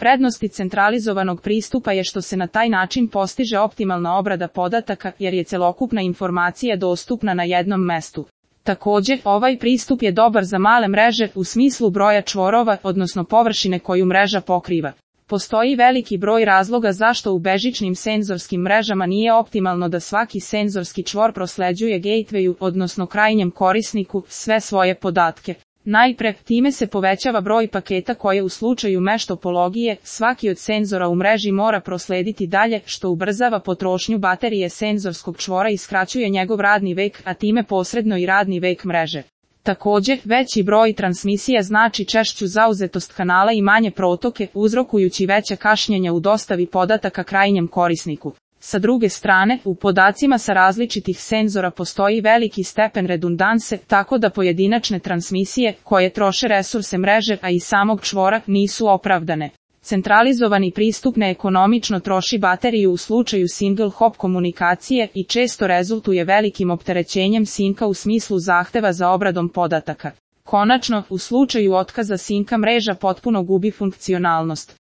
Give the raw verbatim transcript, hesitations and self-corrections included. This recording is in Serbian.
Prednosti centralizovanog pristupa je što se na taj način postiže optimalna obrada podataka jer je celokupna informacija dostupna na jednom mestu. Također, ovaj pristup je dobar za male mreže u smislu broja čvorova, odnosno površine koju mreža pokriva. Postoji veliki broj razloga zašto u bežičnim senzorskim mrežama nije optimalno da svaki senzorski čvor prosleđuje gatewayu, odnosno krajnjem korisniku, sve svoje podatke. Najpre, time se povećava broj paketa koje u slučaju mesh topologije, svaki od senzora u mreži mora proslediti dalje, što ubrzava potrošnju baterije senzorskog čvora i skraćuje njegov radni vek, a time posredno i radni vek mreže. Također, veći broj transmisija znači češću zauzetost kanala i manje protoke, uzrokujući veća kašnjenja u dostavi podataka krajnjem korisniku. Sa druge strane, u podacima sa različitih senzora postoji veliki stepen redundanse, tako da pojedinačne transmisije, koje troše resurse mreže, a i samog čvora, nisu opravdane. Centralizovani pristup neekonomično troši bateriju u slučaju single hop komunikacije i često rezultuje velikim opterećenjem sinka u smislu zahteva za obradom podataka. Konačno, u slučaju otkaza sinka mreža potpuno gubi funkcionalnost.